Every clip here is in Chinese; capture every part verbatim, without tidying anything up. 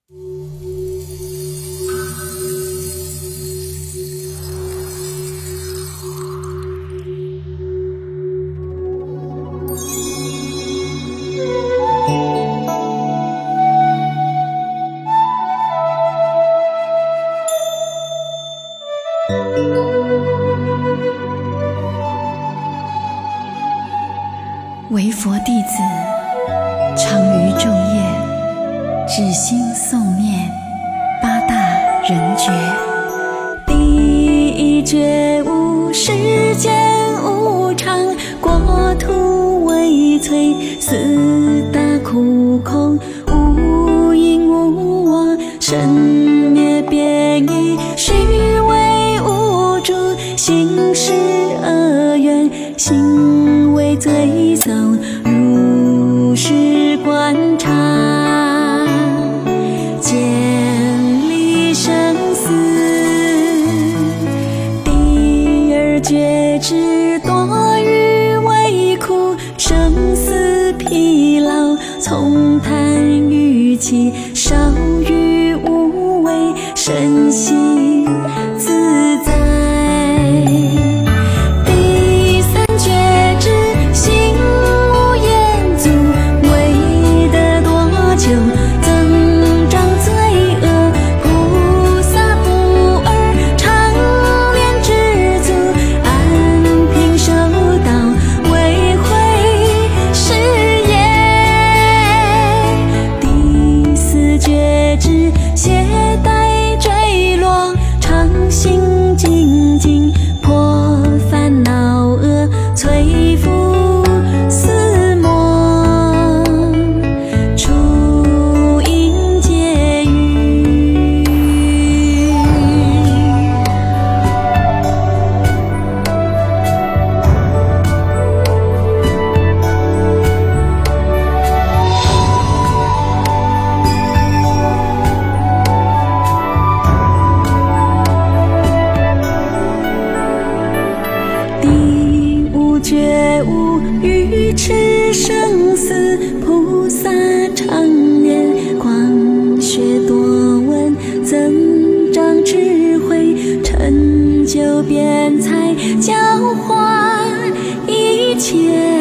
为佛弟子，常于昼夜，只心诵念八大人觉。第一觉悟世间无常，国土危摧，四大苦空，无因无我，生灭变异，虚伪无助，行事恶缘，行为罪走，如是观察，见离生死。第二觉知多欲为苦，生死疲劳，从贪欲起，少欲无为，身心自在。觉悟愚痴生死，菩萨常念，广学多闻，增长智慧，成就辩才，教化一切，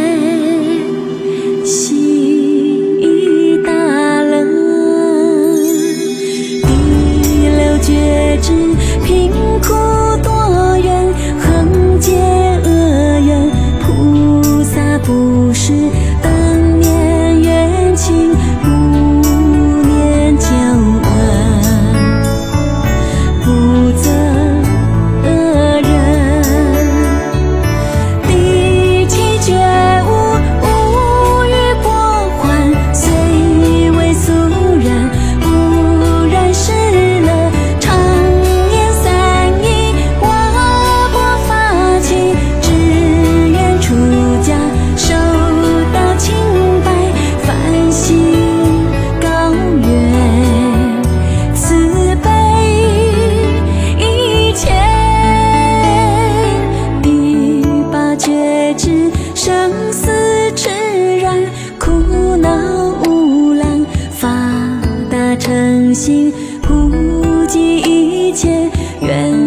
喜大乐。第六觉知贫苦多怨，横结恶缘，菩萨不是当念冤情，不念旧恩，不责恶人。第七觉悟无欲波欢，虽为俗人，不染世乐，常言三义，瓦钵法器，只愿出家受到清白，梵行高远，慈悲一切。第八觉知生死痴然，苦恼无量，发大乘心，普济一切愿